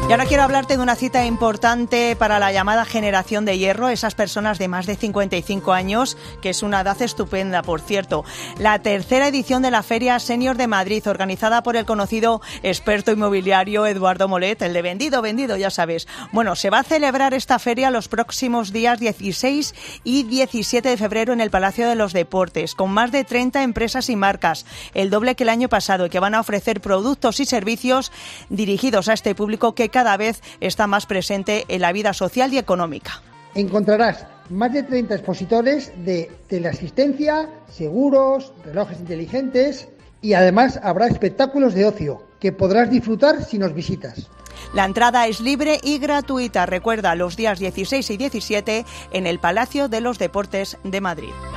Y ahora quiero hablarte de una cita importante para la llamada generación de hierro, esas personas de más de 55 años, que es una edad estupenda, por cierto. La tercera edición de la Feria Senior de Madrid, organizada por el conocido experto inmobiliario Eduardo Molet, el de vendido, ya sabes. Bueno, se va a celebrar esta feria los próximos días 16 y 17 de febrero en el Palacio de los Deportes, con más de 30 empresas y marcas, el doble que el año pasado, y que van a ofrecer productos y servicios dirigidos a este público que cada vez está más presente en la vida social y económica. Encontrarás más de 30 expositores de teleasistencia, seguros, relojes inteligentes y además habrá espectáculos de ocio que podrás disfrutar si nos visitas. La entrada es libre y gratuita. Recuerda, los días 16 y 17 en el Palacio de los Deportes de Madrid.